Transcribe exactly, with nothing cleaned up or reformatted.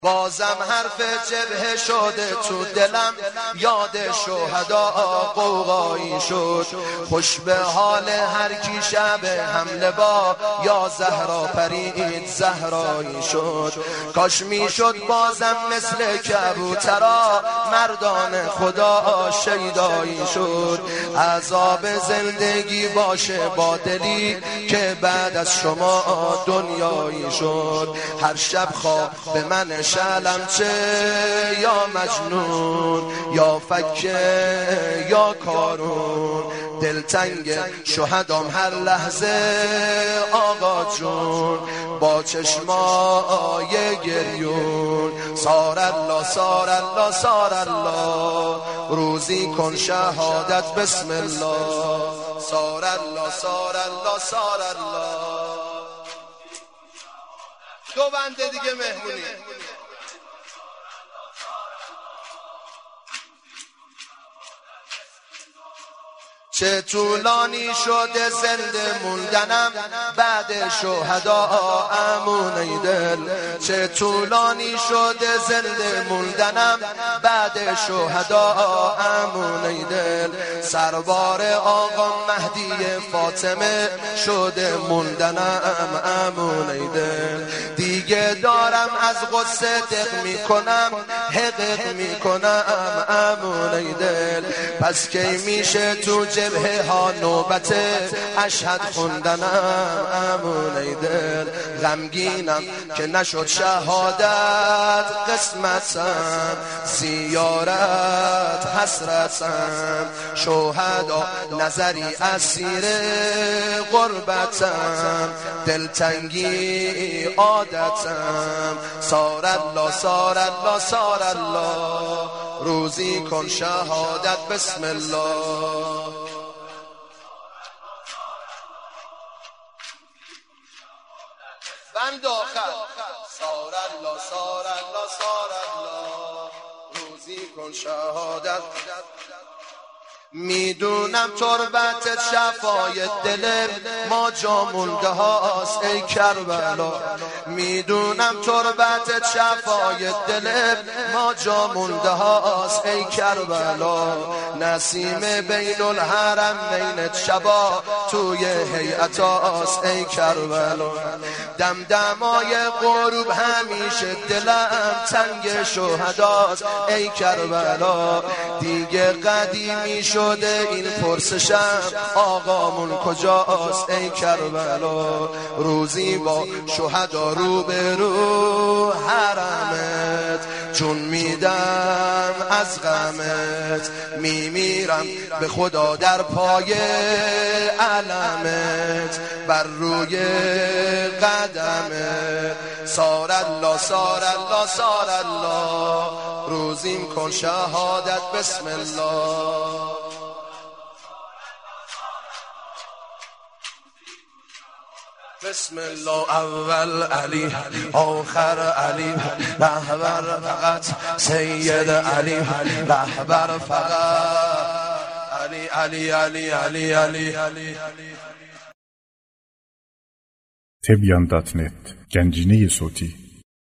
بازم حرف جبهه شده تو دلم، یاد شهدا قوقایی شد. خوش به حال هر کی شب حمله با یا زهرا پرید زهرایی شد. کاش میشد بازم مثل کبوترا مردان خدا شیدایی شد. عذاب زندگی باشه با دلی که بعد از شما دنیایی شد. هر شب خواب به من شلم چه یا مجنون یا فکه یا کارون، دلتنگ شهدام هر لحظه آقا جون با چشمای گریون. سار الله سار الله سار الله روزی کن شهادت بسم الله. سار الله سار الله سار الله. دو بنده دیگه مهمونی. چه طولانی شده زنده موندنم بعد شهدا امونه دل. چه طولانی شده زنده موندنم بعد شهدا امونه دل. سربار آقا مهدی فاطمه شده موندنم امونه دل. دیگه دارم از غصه دق میکنم حقق میکنم امونه دل. پس کی میشه تو جبهه ها نوبت اشهد خوندنم امونه دل. غمگینم که نشد شهادت قسمتم، زیارت حسرتم. شهدا نظری اسیر غربتم، دلتنگی عادتم. سار الله سار الله سار الله روزی کن شهادت بسم الله. بند آخر سار الله سار الله سار الله روزی کن شهادت. میدونم تربت شفای دل ما جا مونده هاست ای کربلا. میدونم تربت شفای دل ما جا مونده هاست ای کربلا. نسیم بین الحرمین شبا توی هیئت هاست ای کربلا. دمدمای غروب همیشه دلم تنگ شهداست ای کربلا. دیگه قدیمی شده این پرسشم آقامون کجاست ای کربلا. روزی با شهدا رو به رو حرمت جون میدم از غمت. میمیرم به خدا در پای علمت بر روی قدمت. سار الله سار الله سار الله روزیم کن شهادت بسم الله. بسم الله اول علی آخر علی رهبر فقط سید علی رهبر فقط علی علی علی علی علی علی. تبیان دات نت گنجینه صوتی